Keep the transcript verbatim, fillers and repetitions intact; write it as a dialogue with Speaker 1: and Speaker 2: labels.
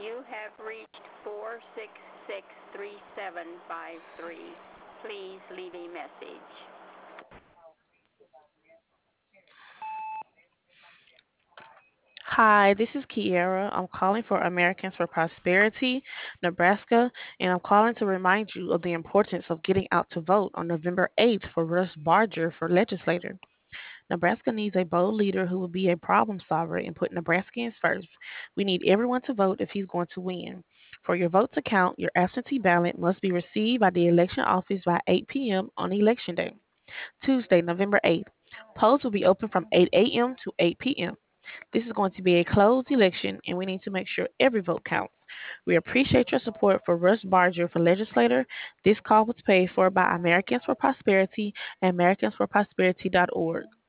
Speaker 1: You have reached four six six three seven five three. Please leave a message.
Speaker 2: Hi, this is Kiera. I'm calling for Americans for Prosperity, Nebraska, and I'm calling to remind you of the importance of getting out to vote on November eighth for Russ Barger for legislator. Nebraska needs a bold leader who will be a problem solver and put Nebraskans first. We need everyone to vote if he's going to win. For your vote to count, your absentee ballot must be received by the election office by eight p m on election day, Tuesday, November eighth. Polls will be open from eight a m to eight p m This is going to be a closed election, and we need to make sure every vote counts. We appreciate your support for Russ Barger for legislator. This call was paid for by Americans for Prosperity and Americans for Prosperity dot org.